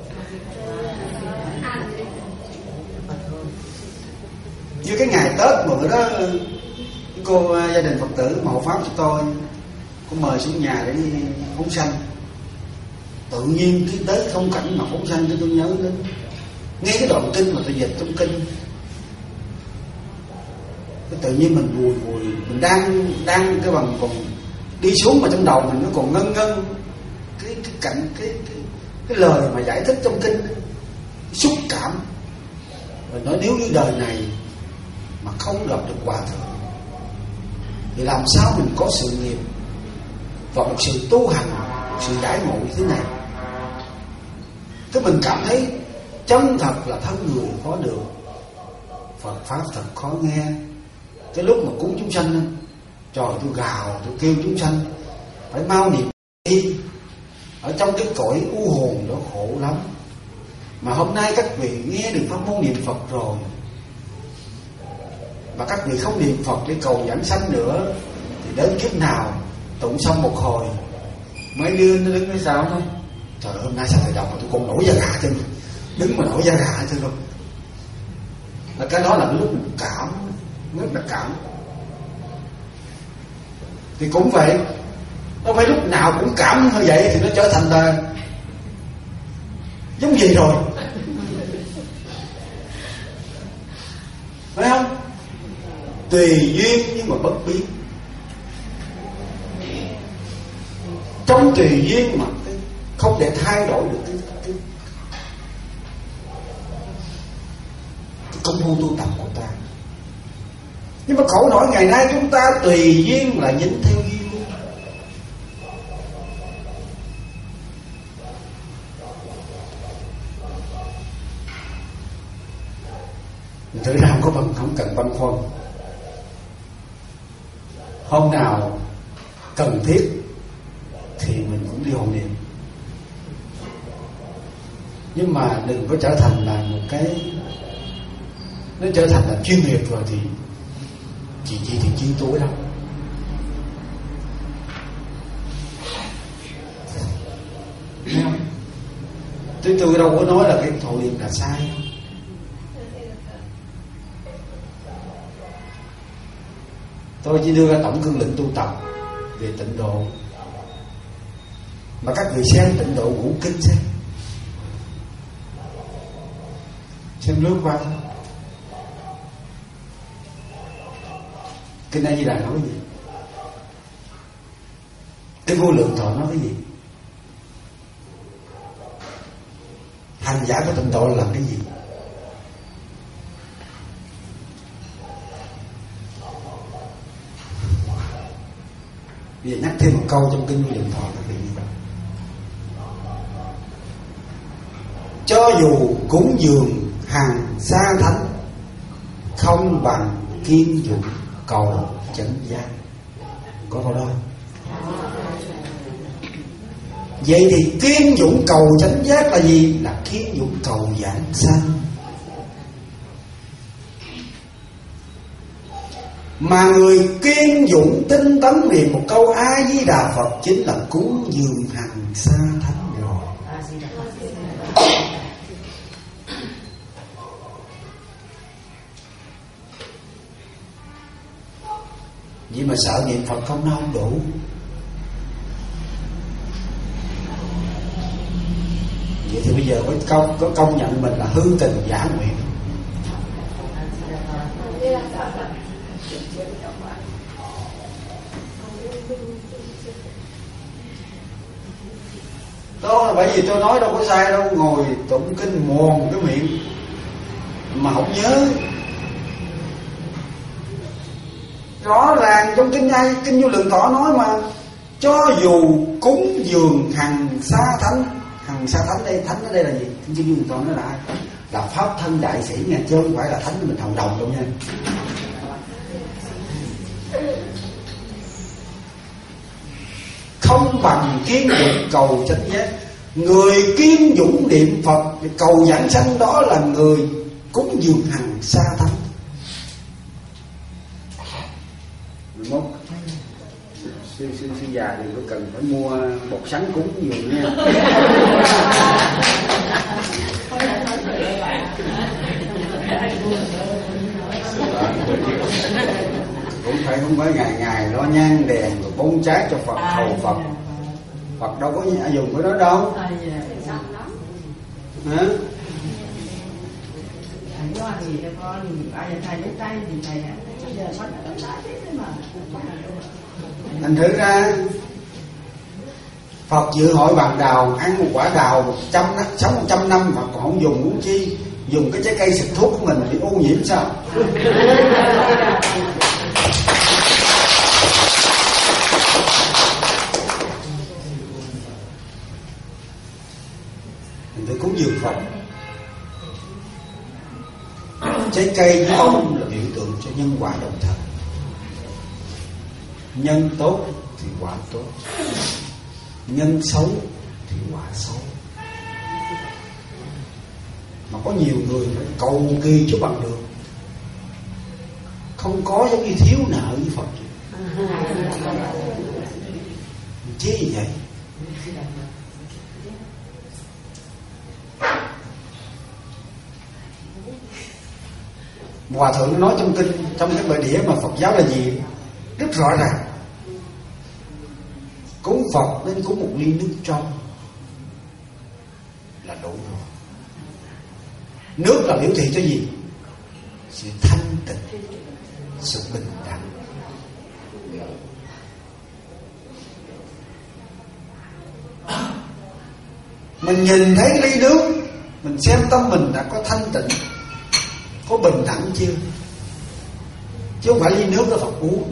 Như cái ngày Tết bữa đó, cô gia đình Phật tử mà hộ pháp cho tôi có mời xuống nhà để đi phóng sanh. Tự nhiên cái tới không cảnh mà phóng sanh, tôi nhớ đến nghe cái đoạn kinh mà tôi dịch trong kinh, tự nhiên mình vùi vùi mình đang đang cái bằng còn đi xuống mà trong đầu mình nó còn ngân ngân cái cái cảnh cái cái, cái lời mà giải thích trong kinh, xúc cảm. Mình nói nếu như đời này mà không gặp được Hòa Thượng thì làm sao mình có sự nghiệp và một sự tu hành, một sự giải ngộ như thế này. Thế mình cảm thấy chân thật là thân người khó được, Phật pháp thật khó nghe. Cái lúc mà cúng chúng sanh, trời tôi gào, tôi kêu chúng sanh phải mau niệm đi. Ở trong cái cõi u hồn đó khổ lắm. Mà hôm nay các vị nghe được pháp môn niệm Phật rồi, mà các vị không niệm Phật để cầu giảng sanh nữa, thì đến kiếp nào tụng xong một hồi mấy đứa nó đứng phía sau thôi, trời ơi, hôm nay sao thầy đọc mà tôi còn nổi da gà trên, đứng mà nổi da gà trên luôn. Là cái đó là cái lúc mình cảm, rất là cảm. Thì cũng vậy, đâu phải lúc nào cũng cảm như vậy thì nó trở thành là giống gì rồi, phải không? Tùy duyên nhưng mà bất biến. Trong tùy duyên mà không để thay đổi được cái, cái, cái công phu tu tập của ta. Nhưng mà khổ nổi ngày nay chúng ta tùy duyên là dính theo duyên. Mình thử ra không có bằng, không cần băn khoăn. Hôm nào cần thiết thì mình cũng đi hộ niệm. Nhưng mà đừng có trở thành là một cái, nó trở thành là chuyên nghiệp rồi thì chỉ chỉ thì chiến tối đâu. Thấy không? Tôi tôi đâu có nói là cái thọ niệm là sai. Tôi chỉ đưa ra tổng cương lĩnh tu tập về tịnh độ. Mà các người xem tịnh độ ngũ kinh xem, xem lướt qua thôi. Kinh A Di Đà nói cái gì? Cái vô lượng thọ nói cái gì? Hành giả của tịnh độ là làm cái gì? Bây giờ nhắc thêm một câu trong kinh vô lượng thọ các vị như vậy. Cho dù cúng dường hàng xa thánh, không bằng kiên dụng cầu chánh giác. Có câu đó không? Vậy thì kiên dụng cầu chánh giác là gì? Là kiên dụng cầu giảng sanh. Mà người kiên dụng tinh tấn niệm một câu A Di Đà Phật chính là cúng dường hàng xa thánh rồi. Vậy mà sợ niệm Phật không nó không đủ. Vậy thì bây giờ có công, có công nhận mình là hư tình giả nguyện. Đó là bởi vì tôi nói đâu có sai đâu. Ngồi tụng kinh mòn cái miệng mà không nhớ. Rõ ràng trong kinh ngay kinh Vô Lượng Thọ nói mà, cho dù cúng dường hằng xa thánh. Hằng xa thánh đây, thánh ở đây là gì? Kinh Vô Lượng Thọ nói là ai? Là pháp thân đại sĩ nha, chứ không phải là thánh mình hầu đồng đâu nha. Không bằng kiên dụng cầu chánh giác. Người kiên dũng niệm Phật cầu giảng sanh đó là người cúng dường hằng xa thánh. Mốt sư sư sư già thì có cần phải mua bột sắn cúng nhiều nha. Cũng phải không phải ngày ngày lo nhang đèn rồi bông trái cho Phật hầu Phật. Phật đâu có dùng cái đó đâu. Hả? Thành thử ra Phật dự hội bàn đào, ăn một quả đào một trăm sống một trăm năm Phật còn không dùng, muốn chi dùng cái trái cây xịt thuốc của mình bị ô nhiễm sao? Mình phải cúng dường Phật. Trái cây với ông là biểu tượng cho nhân quả đồng thời. Nhân tốt thì quả tốt, nhân xấu thì quả xấu. Mà có nhiều người phải cầu kỳ chứ bằng được. Không có giống như thiếu nợ với Phật. Chứ gì vậy? Hòa thượng nó nói trong kinh, trong cái bài đĩa mà Phật giáo là gì rất rõ ràng. Cúng Phật nên cúng một ly nước trong là đủ rồi. Nước là biểu thị cho gì? Sự thanh tịnh, sự bình đẳng. Mình nhìn thấy cái ly nước, mình xem tâm mình đã có thanh tịnh, có bình đẳng chưa? Chứ không phải ly nước đó Phật uống.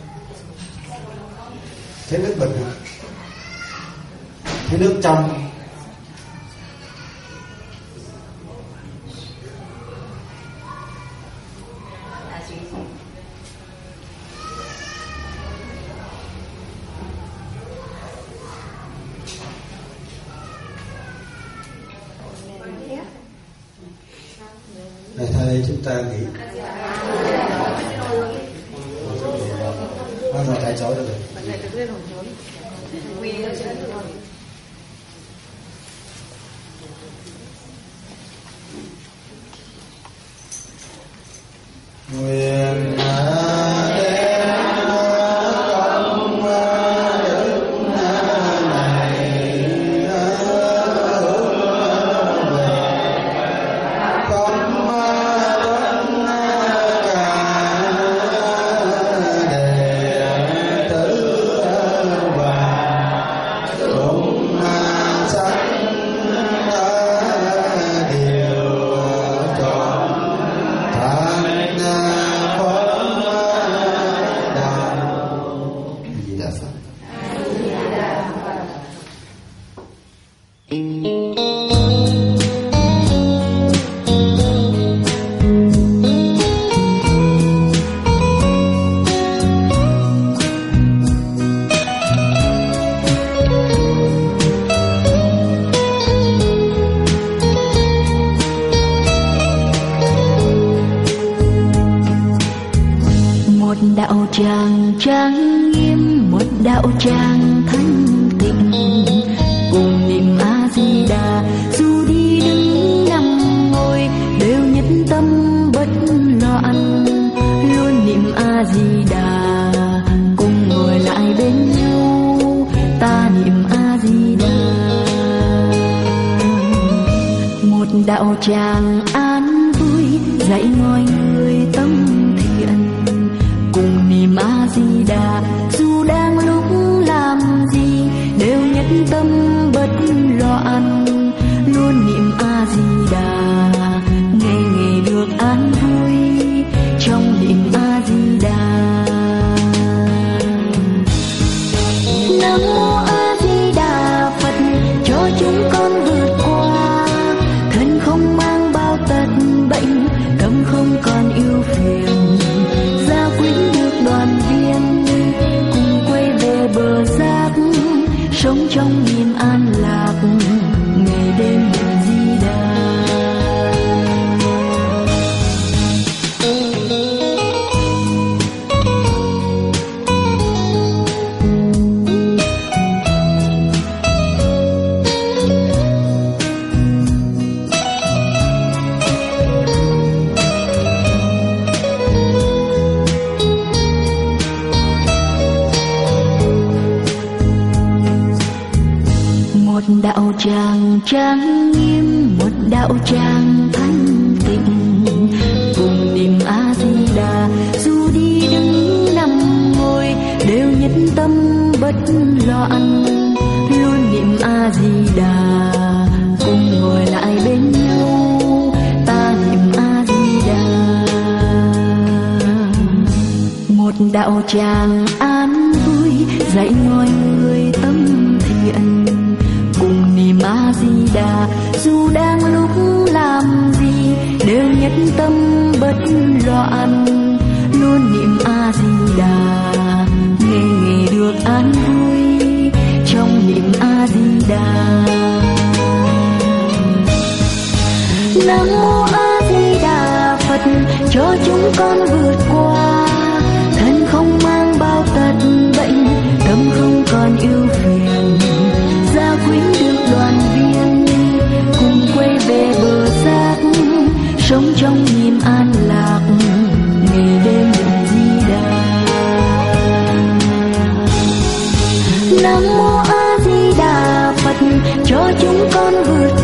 Thấy nước bình không? Thấy nước trong đây chúng ta nghỉ. Bao giờ tại chỗ được rồi. Nguyện đạo tràng trang nghiêm, một đạo tràng thanh tịnh, cùng niệm A Di Đà. Dù đi đứng nằm ngồi đều nhất tâm bất loạn, luôn niệm A Di Đà. Cùng ngồi lại bên nhau ta niệm A Di Đà. Một đạo tràng an vui dạy mọi người tâm thiện, cùng niệm A Di Đà. Dù đang lúc làm gì đều nhất tâm bất loạn, luôn niệm A Di Đà. Ngày ngày được an vui trong niệm A Di Đà. Nam mô A Di Đà Phật, cho chúng con vượt qua thân không mang bao tật bệnh, tâm không còn ưu phiền, gia quyến được đoàn viên, cùng quay về bờ giác, sống trong niềm an lạc, ngày đêm niệm Di Đà. Một đạo tràng trang nghiêm, một đạo tràng thanh tịnh, cùng niệm A Di Đà. Dù đi đứng nằm ngồi đều nhất tâm bất loạn, luôn niệm A Di Đà. Cùng ngồi lại bên nhau ta niệm A Di Đà. Một đạo tràng an vui dạy mọi người tâm thiện, cùng niệm A Di Đà. Dù đang lúc làm gì đều nhất tâm bất loạn, luôn niệm A Di Đà. Ngày ngày được an vui trong niệm A Di Đà. Nam mô A Di Đà Phật, cho chúng con vượt qua thân không mang bao tật bệnh, tâm không còn ưu phiền, gia quyến được đoàn viên, cùng quay về bờ giác, sống trong niềm an lạc, ngày đêm niệm Di Đà. Nam mô A Di Đà Phật, cho chúng con vượt